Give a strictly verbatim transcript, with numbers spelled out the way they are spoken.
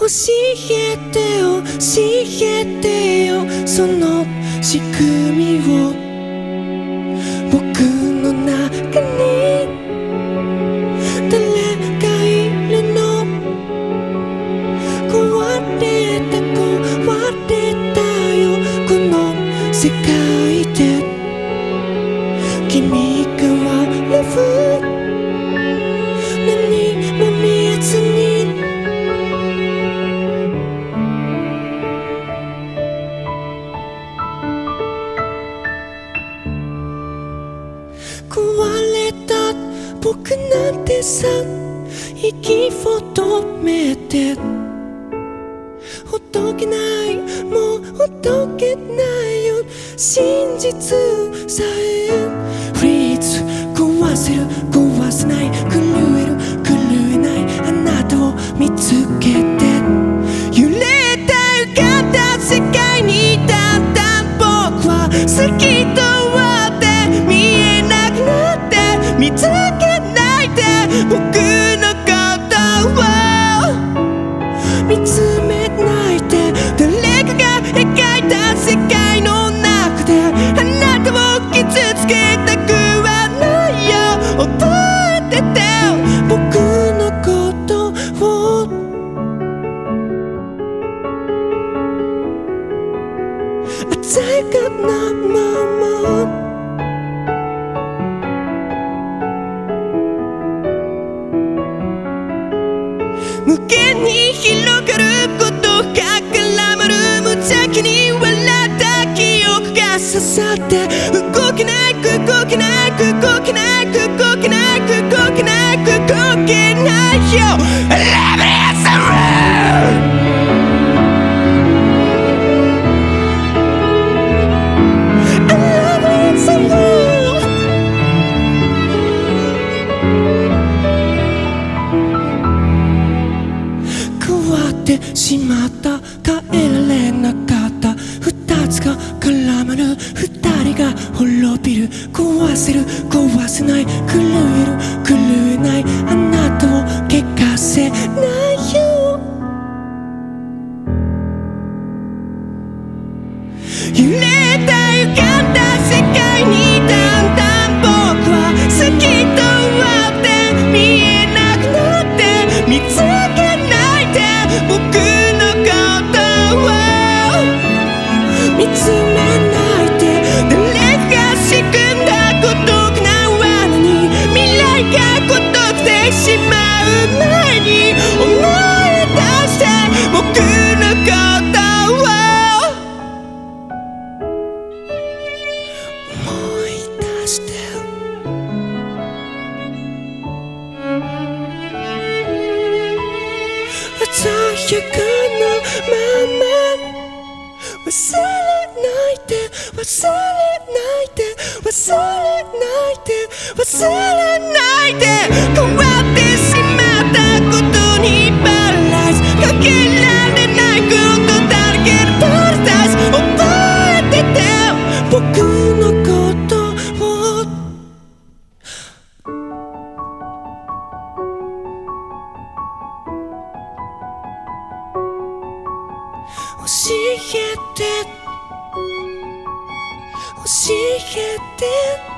えてよ教えてよその仕組みを僕の中に誰がいるの壊れた壊れたよこの世界で君が笑う何も見えずに壊れた僕なんてさ息を止めてほどけないもうほどけないよ真実さえフリーズ壊せる壊せない狂える狂えないあなたを見つけて揺れた浮かんだ世界にだんだん僕は好きと見つけないで僕のことを見つめないで誰かが描いた世界の中であなたを傷つけたくはないよ覚えてて僕のことを鮮やかなまま無限に広がることが絡まる無邪気に笑った記憶が刺さって動けなく動けなく動けなく動けなく動けなく動けないよ Love is a rule Love is a ruleしまった帰られなかった二つが絡まる二人が滅びる壊せる壊せない狂える狂えないあなたを汚かせないよ揺れた歪んだ世界にだんだん僕は好きと思って見えなくなって見つけないで僕見つめないで誰が仕組んだ孤独な罠に未来が孤独でしまう前に思い出して僕のことを思い出して鮮やかなまま忘れないで忘れないで忘れないで忘れないで変わってしまったことにパラダイスかけられないことだらけのパラダイス覚えてて僕のことを教えて教えて